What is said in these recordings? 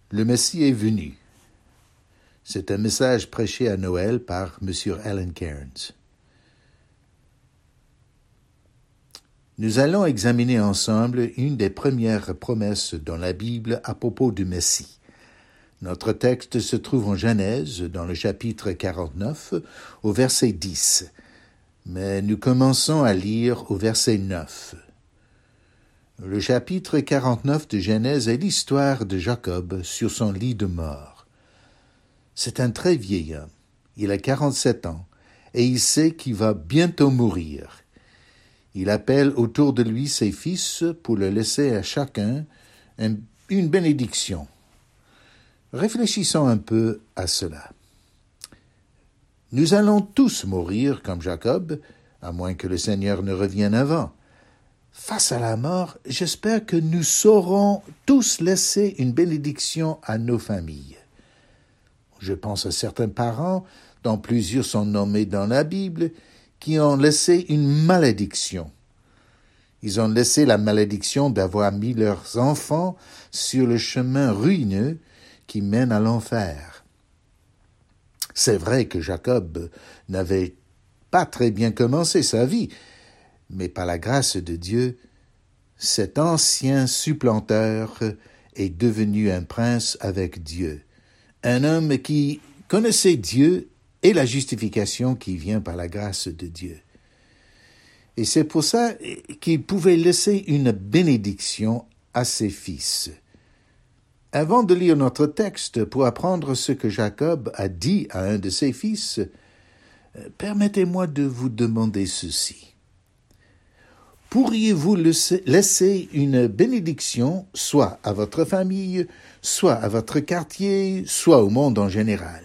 Le Messie est venu. C'est un message prêché à Noël par M. Alan Cairns. Nous allons examiner ensemble une des premières promesses dans la Bible à propos du Messie. Notre texte se trouve en Genèse, dans le chapitre 49, au verset 10. Mais nous commençons à lire au verset 9. Le chapitre 49 de Genèse est l'histoire de Jacob sur son lit de mort. C'est un très vieil homme. Il a 47 ans et il sait qu'il va bientôt mourir. Il appelle autour de lui ses fils pour leur laisser à chacun une bénédiction. Réfléchissons un peu à cela. Nous allons tous mourir comme Jacob, à moins que le Seigneur ne revienne avant. Face à la mort, j'espère que nous saurons tous laisser une bénédiction à nos familles. Je pense à certains parents, dont plusieurs sont nommés dans la Bible, qui ont laissé une malédiction. Ils ont laissé la malédiction d'avoir mis leurs enfants sur le chemin ruineux qui mène à l'enfer. C'est vrai que Jacob n'avait pas très bien commencé sa vie, mais par la grâce de Dieu, cet ancien supplanteur est devenu un prince avec Dieu, un homme qui connaissait Dieu et la justification qui vient par la grâce de Dieu. Et c'est pour ça qu'il pouvait laisser une bénédiction à ses fils. Avant de lire notre texte pour apprendre ce que Jacob a dit à un de ses fils, permettez-moi de vous demander ceci. Pourriez-vous laisser une bénédiction soit à votre famille, soit à votre quartier, soit au monde en général?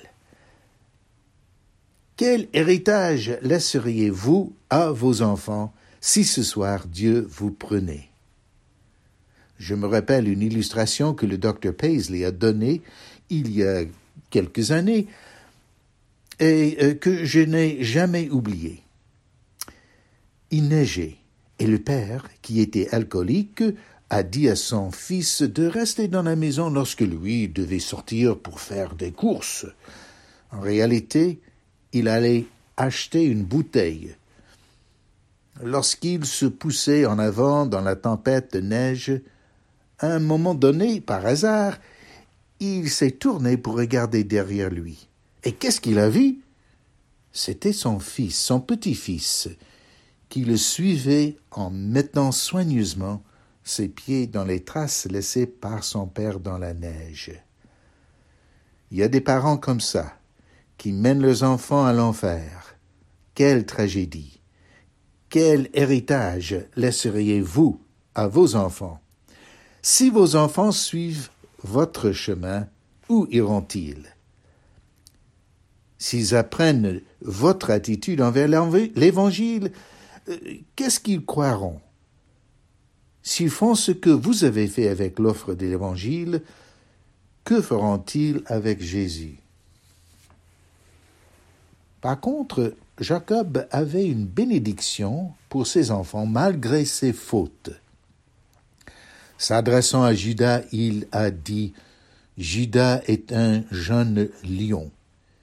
Quel héritage laisseriez-vous à vos enfants si ce soir Dieu vous prenait? Je me rappelle une illustration que le Dr. Paisley a donnée il y a quelques années et que je n'ai jamais oubliée. Il neigeait et le père, qui était alcoolique, a dit à son fils de rester dans la maison lorsque lui devait sortir pour faire des courses. En réalité, il allait acheter une bouteille. Lorsqu'il se poussait en avant dans la tempête de neige, à un moment donné, par hasard, il s'est tourné pour regarder derrière lui. Et qu'est-ce qu'il a vu? C'était son fils, son petit-fils, qui le suivait en mettant soigneusement ses pieds dans les traces laissées par son père dans la neige. Il y a des parents comme ça, qui mènent leurs enfants à l'enfer. Quelle tragédie! Quel héritage laisseriez-vous à vos enfants? Si vos enfants suivent votre chemin, où iront-ils? S'ils apprennent votre attitude envers l'Évangile, qu'est-ce qu'ils croiront? S'ils font ce que vous avez fait avec l'offre de l'Évangile, que feront-ils avec Jésus? Par contre, Jacob avait une bénédiction pour ses enfants malgré ses fautes. S'adressant à Judas, il a dit « Judas est un jeune lion.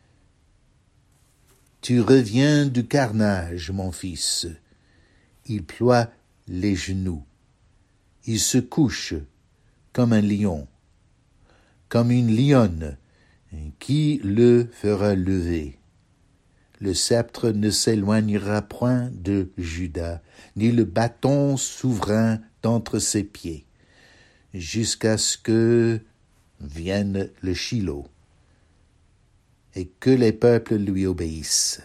Tu reviens du carnage, mon fils. » Il ploie les genoux. Il se couche comme un lion, comme une lionne. Qui le fera lever? Le sceptre ne s'éloignera point de Juda, ni le bâton souverain d'entre ses pieds, jusqu'à ce que vienne le Shiloh, et que les peuples lui obéissent.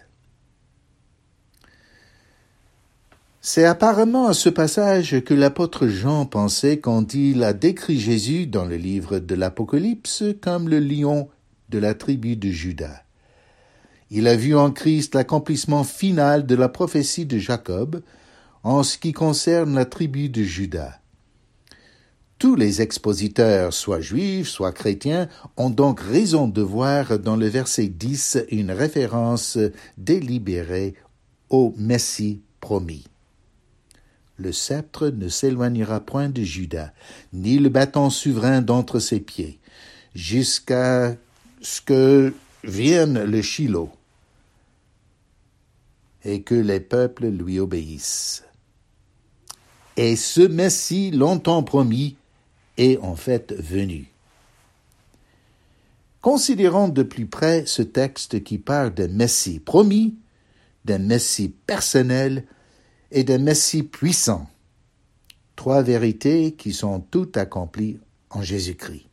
C'est apparemment à ce passage que l'apôtre Jean pensait quand il a décrit Jésus dans le livre de l'Apocalypse comme le lion de la tribu de Juda. Il a vu en Christ l'accomplissement final de la prophétie de Jacob en ce qui concerne la tribu de Juda. Tous les expositeurs, soit juifs, soit chrétiens, ont donc raison de voir dans le verset 10 une référence délibérée au Messie promis. Le sceptre ne s'éloignera point de Juda, ni le bâton souverain d'entre ses pieds, jusqu'à ce que vienne le Shiloh et que les peuples lui obéissent. Et ce Messie longtemps promis est en fait venu. Considérons de plus près ce texte qui parle d'un Messie promis, d'un Messie personnel et d'un Messie puissant. 3 vérités qui sont toutes accomplies en Jésus-Christ.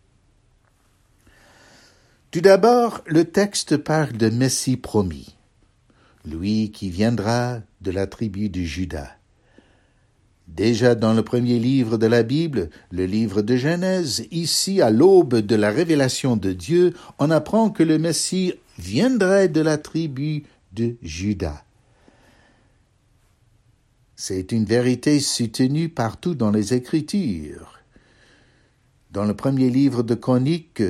Tout d'abord, le texte parle de Messie promis, lui qui viendra de la tribu de Juda. Déjà dans le premier livre de la Bible, le livre de Genèse, ici à l'aube de la révélation de Dieu, on apprend que le Messie viendrait de la tribu de Juda. C'est une vérité soutenue partout dans les Écritures. Dans le premier livre de Chroniques,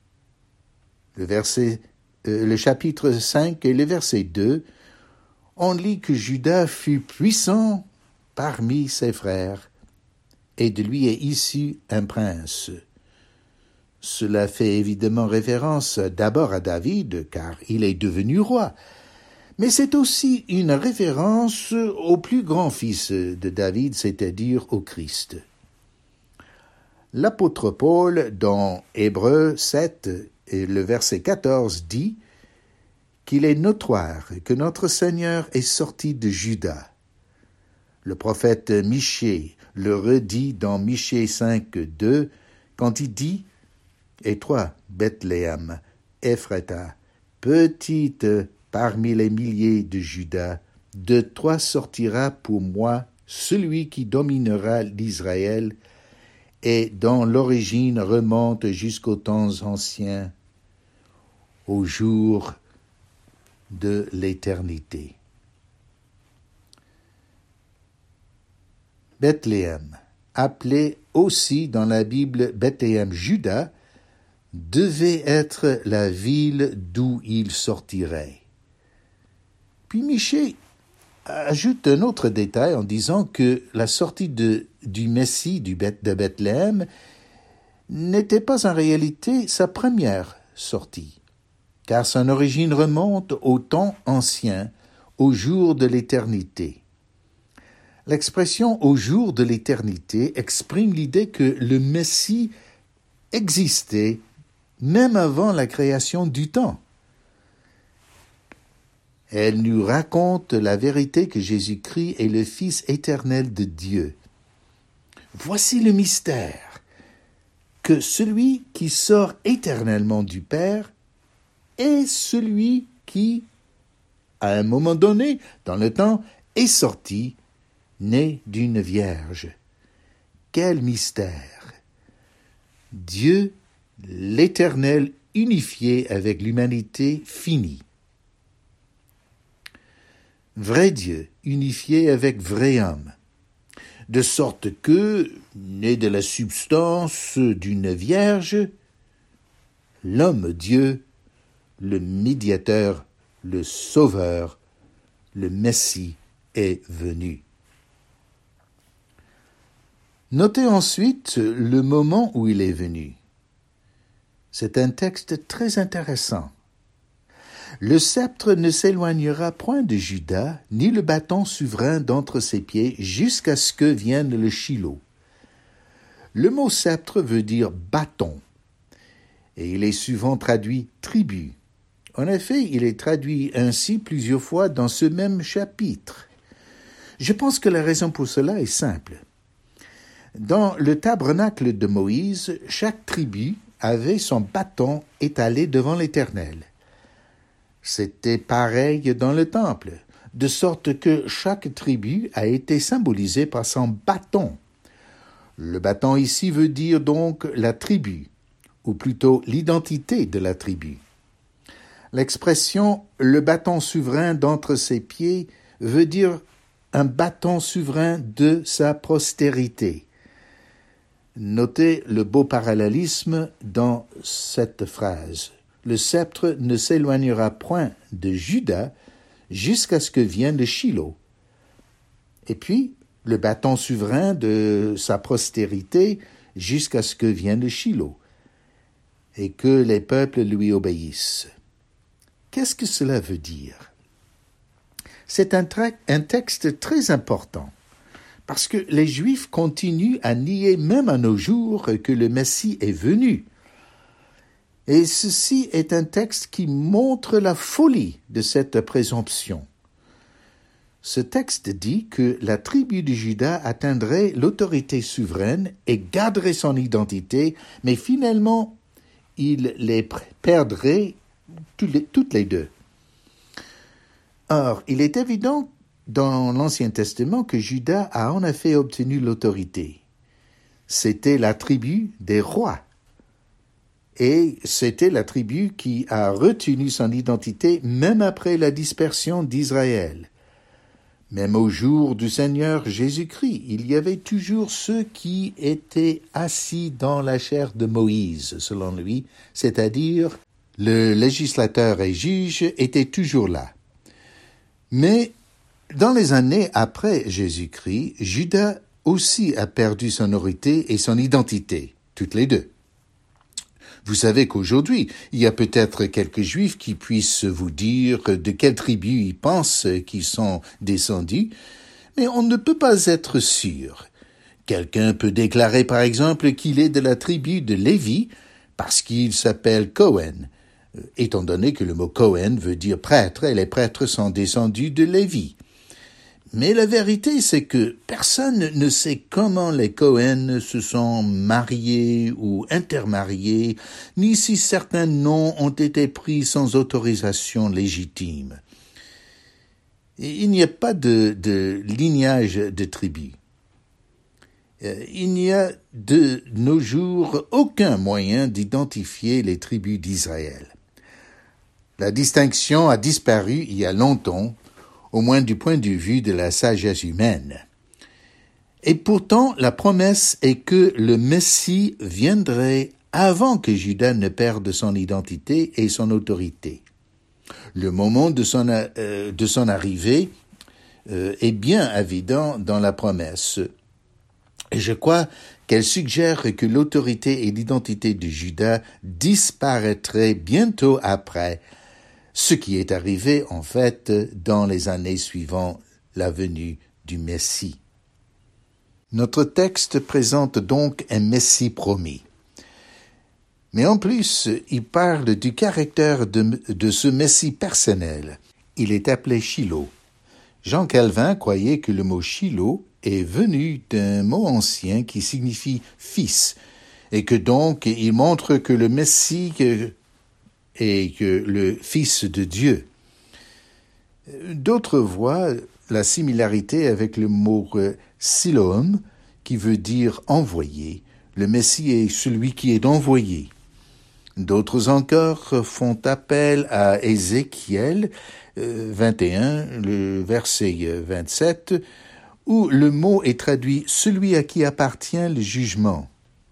le chapitre 5 et le verset 2, on lit que Juda fut puissant parmi ses frères, et de lui est issu un prince. Cela fait évidemment référence d'abord à David, car il est devenu roi, mais c'est aussi une référence au plus grand fils de David, c'est-à-dire au Christ. L'apôtre Paul, dans Hébreux 7, et le verset 14, dit qu'il est notoire que notre Seigneur est sorti de Juda. Le prophète Michée le redit dans Michée 5, 2, quand il dit « Et toi, Bethléem, Ephrata, petite parmi les milliers de Juda, de toi sortira pour moi celui qui dominera l'Israël, et dont l'origine remonte jusqu'aux temps anciens, au jour de l'éternité. » Bethléem, appelé aussi dans la Bible Bethléem Juda, devait être la ville d'où il sortirait. Puis Michée ajoute un autre détail en disant que la sortie du Messie de Bethléem n'était pas en réalité sa première sortie, car son origine remonte au temps ancien, au jour de l'éternité. L'expression « au jour de l'éternité » exprime l'idée que le Messie existait même avant la création du temps. Elle nous raconte la vérité que Jésus-Christ est le Fils éternel de Dieu. Voici le mystère, que celui qui sort éternellement du Père est celui qui, à un moment donné, dans le temps, est sorti, né d'une vierge. Quel mystère! Dieu, l'Éternel, unifié avec l'humanité finie. Vrai Dieu, unifié avec vrai homme, de sorte que, né de la substance d'une vierge, l'homme Dieu, le médiateur, le sauveur, le Messie est venu. Notez ensuite le moment où il est venu. C'est un texte très intéressant. Le sceptre ne s'éloignera point de Juda, ni le bâton souverain d'entre ses pieds, jusqu'à ce que vienne le Shiloh. Le mot sceptre veut dire bâton, et il est souvent traduit tribu. En effet, il est traduit ainsi plusieurs fois dans ce même chapitre. Je pense que la raison pour cela est simple. Dans le tabernacle de Moïse, chaque tribu avait son bâton étalé devant l'Éternel. C'était pareil dans le temple, de sorte que chaque tribu a été symbolisée par son bâton. Le bâton ici veut dire donc la tribu, ou plutôt l'identité de la tribu. L'expression « le bâton souverain d'entre ses pieds » veut dire un bâton souverain de sa postérité. Notez le beau parallélisme dans cette phrase. Le sceptre ne s'éloignera point de Juda jusqu'à ce que vienne le Shiloh. Et puis, le bâton souverain de sa postérité jusqu'à ce que vienne le Shiloh. et que les peuples lui obéissent. Qu'est-ce que cela veut dire? C'est un texte très important, parce que les Juifs continuent à nier même à nos jours que le Messie est venu. Et ceci est un texte qui montre la folie de cette présomption. Ce texte dit que la tribu de Juda atteindrait l'autorité souveraine et garderait son identité, mais finalement, il les perdrait toutes les deux. Or, il est évident dans l'Ancien Testament que Juda a en effet obtenu l'autorité. C'était la tribu des rois. Et c'était la tribu qui a retenu son identité même après la dispersion d'Israël. Même au jour du Seigneur Jésus-Christ, il y avait toujours ceux qui étaient assis dans la chair de Moïse, selon lui, c'est-à-dire le législateur et juge étaient toujours là. Mais dans les années après Jésus-Christ, Juda aussi a perdu son autorité et son identité, toutes les deux. Vous savez qu'aujourd'hui, il y a peut-être quelques Juifs qui puissent vous dire de quelle tribu ils pensent qu'ils sont descendus, mais on ne peut pas être sûr. Quelqu'un peut déclarer par exemple qu'il est de la tribu de Lévi parce qu'il s'appelle Cohen, étant donné que le mot Cohen veut dire prêtre et les prêtres sont descendus de Lévi. Mais la vérité, c'est que personne ne sait comment les Cohen se sont mariés ou intermariés, ni si certains noms ont été pris sans autorisation légitime. Il n'y a pas de lignage de tribu. Il n'y a de nos jours aucun moyen d'identifier les tribus d'Israël. La distinction a disparu il y a longtemps, au moins du point de vue de la sagesse humaine. Et pourtant, la promesse est que le Messie viendrait avant que Juda ne perde son identité et son autorité. Le moment de son arrivée est bien évident dans la promesse. Et je crois qu'elle suggère que l'autorité et l'identité de Juda disparaîtraient bientôt après, ce qui est arrivé en fait dans les années suivant la venue du Messie. Notre texte présente donc un Messie promis. Mais en plus, il parle du caractère de ce Messie personnel. Il est appelé Shiloh. Jean Calvin croyait que le mot Shiloh est venu d'un mot ancien qui signifie fils, et que donc il montre que le Messie et que le Fils de Dieu. D'autres voient la similarité avec le mot Siloam, qui veut dire envoyé. Le Messie est celui qui est envoyé. D'autres encore font appel à Ézéchiel 21, le verset 27, où le mot est traduit « celui à qui appartient le jugement ».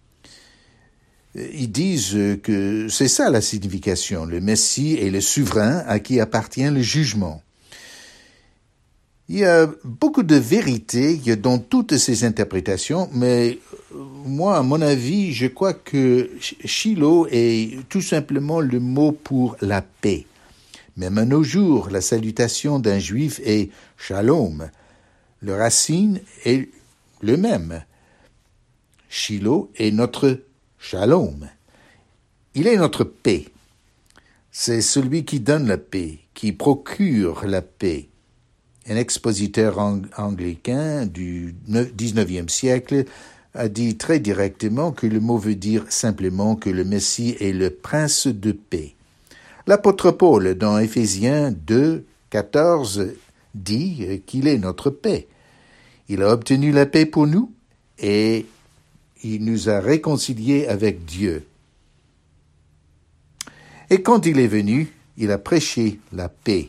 Ils disent que c'est ça la signification. Le Messie est le souverain à qui appartient le jugement. Il y a beaucoup de vérité dans toutes ces interprétations, mais moi, à mon avis, je crois que Shiloh est tout simplement le mot pour la paix. Même à nos jours, la salutation d'un juif est shalom. Le racine est le même. Shiloh est notre Shalom. Il est notre paix. C'est celui qui donne la paix, qui procure la paix. Un expositeur anglican du XIXe siècle a dit très directement que le mot veut dire simplement que le Messie est le prince de paix. L'apôtre Paul, dans Éphésiens 2, 14, dit qu'il est notre paix. Il a obtenu la paix pour nous et il nous a réconciliés avec Dieu. Et quand il est venu, il a prêché la paix.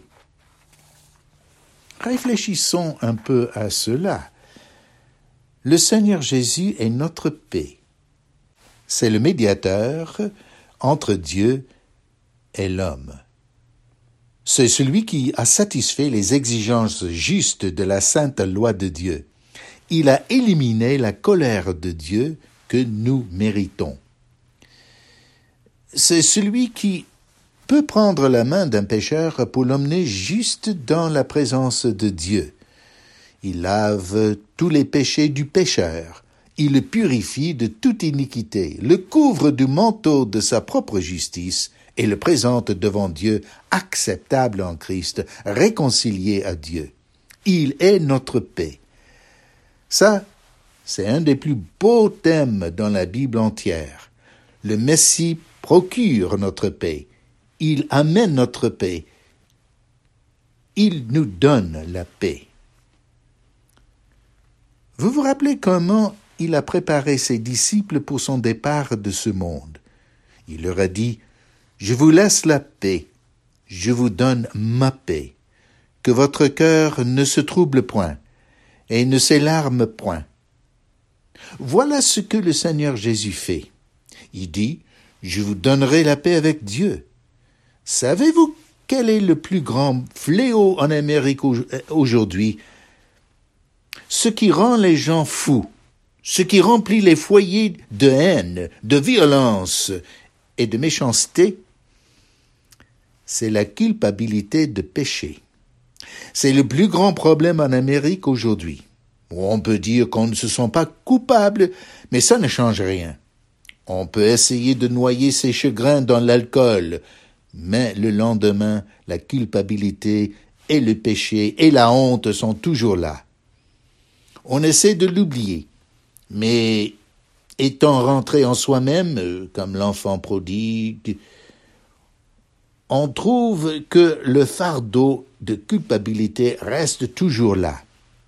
Réfléchissons un peu à cela. Le Seigneur Jésus est notre paix. C'est le médiateur entre Dieu et l'homme. C'est celui qui a satisfait les exigences justes de la sainte loi de Dieu. Il a éliminé la colère de Dieu que nous méritons. C'est celui qui peut prendre la main d'un pécheur pour l'emmener juste dans la présence de Dieu. Il lave tous les péchés du pécheur. Il le purifie de toute iniquité, le couvre du manteau de sa propre justice et le présente devant Dieu acceptable en Christ, réconcilié à Dieu. Il est notre paix. Ça, c'est un des plus beaux thèmes dans la Bible entière. Le Messie procure notre paix. Il amène notre paix. Il nous donne la paix. Vous vous rappelez comment il a préparé ses disciples pour son départ de ce monde. Il leur a dit « Je vous laisse la paix, je vous donne ma paix, que votre cœur ne se trouble point et ne s'élarme point. » Voilà ce que le Seigneur Jésus fait. Il dit « Je vous donnerai la paix avec Dieu. » Savez-vous quel est le plus grand fléau en Amérique aujourd'hui? Ce qui rend les gens fous, ce qui remplit les foyers de haine, de violence et de méchanceté, c'est la culpabilité de péché. C'est le plus grand problème en Amérique aujourd'hui. On peut dire qu'on ne se sent pas coupable, mais ça ne change rien. On peut essayer de noyer ses chagrins dans l'alcool, mais le lendemain, la culpabilité et le péché et la honte sont toujours là. On essaie de l'oublier. Mais étant rentré en soi-même, comme l'enfant prodigue, on trouve que le fardeau de culpabilité reste toujours là.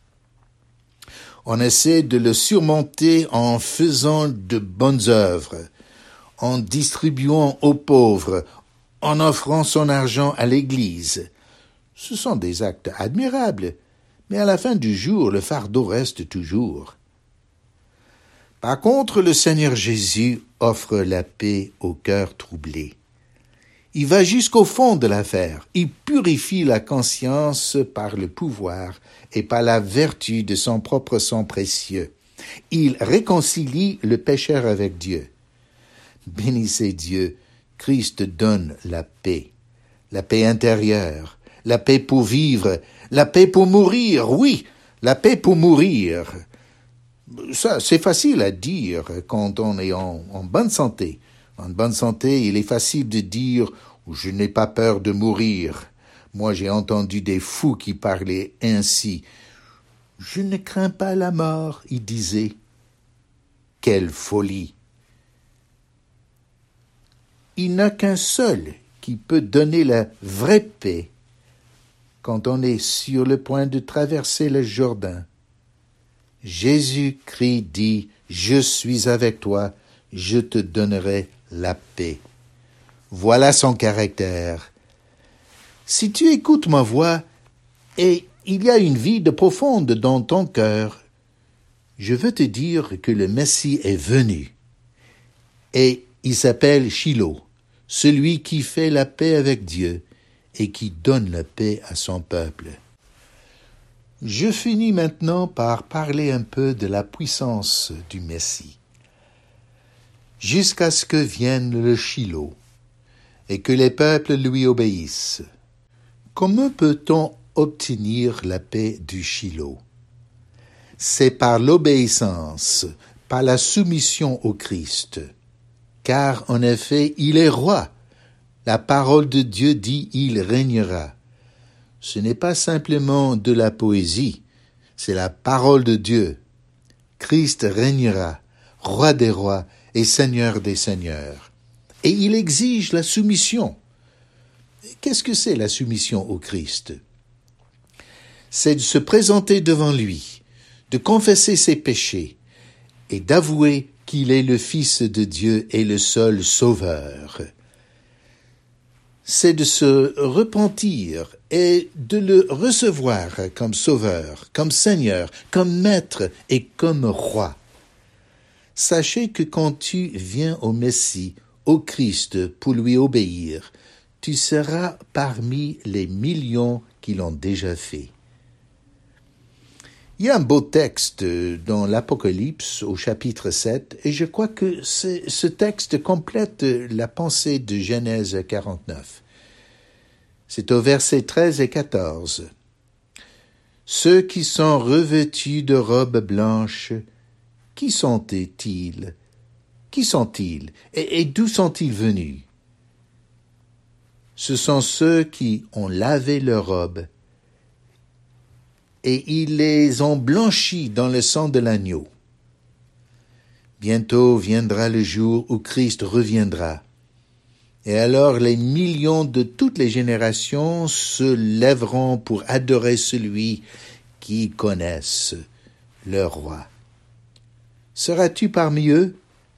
On essaie de le surmonter en faisant de bonnes œuvres, en distribuant aux pauvres, en offrant son argent à l'Église. Ce sont des actes admirables, mais à la fin du jour, le fardeau reste toujours. Par contre, le Seigneur Jésus offre la paix au cœur troublé. Il va jusqu'au fond de l'affaire. Il purifie la conscience par le pouvoir et par la vertu de son propre sang précieux. Il réconcilie le pécheur avec Dieu. Bénissez Dieu, Christ donne la paix intérieure, la paix pour vivre, la paix pour mourir, oui, la paix pour mourir. Ça, c'est facile à dire quand on est en bonne santé. En bonne santé, il est facile de dire « je n'ai pas peur de mourir ». Moi, j'ai entendu des fous qui parlaient ainsi. « Je ne crains pas la mort », ils disaient. Quelle folie! Il n'y a qu'un seul qui peut donner la vraie paix quand on est sur le point de traverser le Jourdain. Jésus-Christ dit « Je suis avec toi, je te donnerai la paix ». Voilà son caractère. Si tu écoutes ma voix et il y a une vide profonde dans ton cœur, je veux te dire que le Messie est venu et il s'appelle Shiloh, celui qui fait la paix avec Dieu et qui donne la paix à son peuple. Je finis maintenant par parler un peu de la puissance du Messie. Jusqu'à ce que vienne le Shiloh et que les peuples lui obéissent. Comment peut-on obtenir la paix du Shiloh? C'est par l'obéissance, par la soumission au Christ. Car, en effet, il est roi. La parole de Dieu dit « il régnera ». Ce n'est pas simplement de la poésie, c'est la parole de Dieu. Christ régnera, roi des rois et seigneur des seigneurs. Et il exige la soumission. Qu'est-ce que c'est la soumission au Christ? C'est de se présenter devant lui, de confesser ses péchés et d'avouer qu'il est le Fils de Dieu et le seul Sauveur. C'est de se repentir et de le recevoir comme Sauveur, comme Seigneur, comme Maître et comme Roi. Sachez que quand tu viens au Messie, au Christ, pour lui obéir, tu seras parmi les millions qui l'ont déjà fait. Il y a un beau texte dans l'Apocalypse au chapitre 7, et je crois que ce texte complète la pensée de Genèse 49. C'est au verset 13 et 14. Ceux qui sont revêtus de robes blanches, qui sont-ils? Qui sont-ils? Et d'où sont-ils venus? Ce sont ceux qui ont lavé leurs robes, et ils les ont blanchis dans le sang de l'agneau. Bientôt viendra le jour où Christ reviendra. Et alors les millions de toutes les générations se lèveront pour adorer celui qui connaissent leur roi. Seras-tu parmi eux?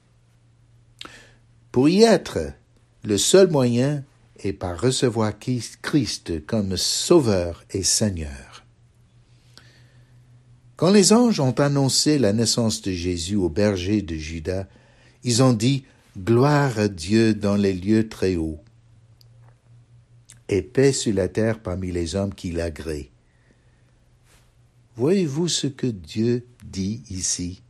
Pour y être, le seul moyen est par recevoir Christ comme Sauveur et Seigneur. Quand les anges ont annoncé la naissance de Jésus aux bergers de Juda, ils ont dit « Gloire à Dieu dans les lieux très hauts, et paix sur la terre parmi les hommes qui l'agréent. » Voyez-vous ce que Dieu dit ici?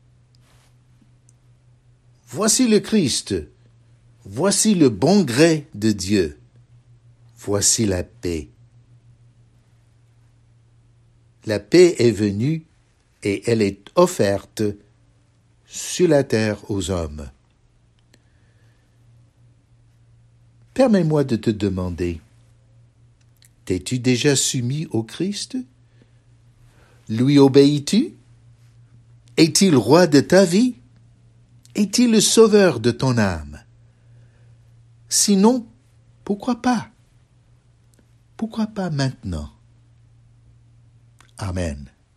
Voici le Christ, voici le bon gré de Dieu, voici la paix. La paix est venue et elle est offerte sur la terre aux hommes. Permets-moi de te demander, t'es-tu déjà soumis au Christ? Lui obéis-tu? Est-il roi de ta vie? Est-il le sauveur de ton âme? Sinon, pourquoi pas? Pourquoi pas maintenant? Amen.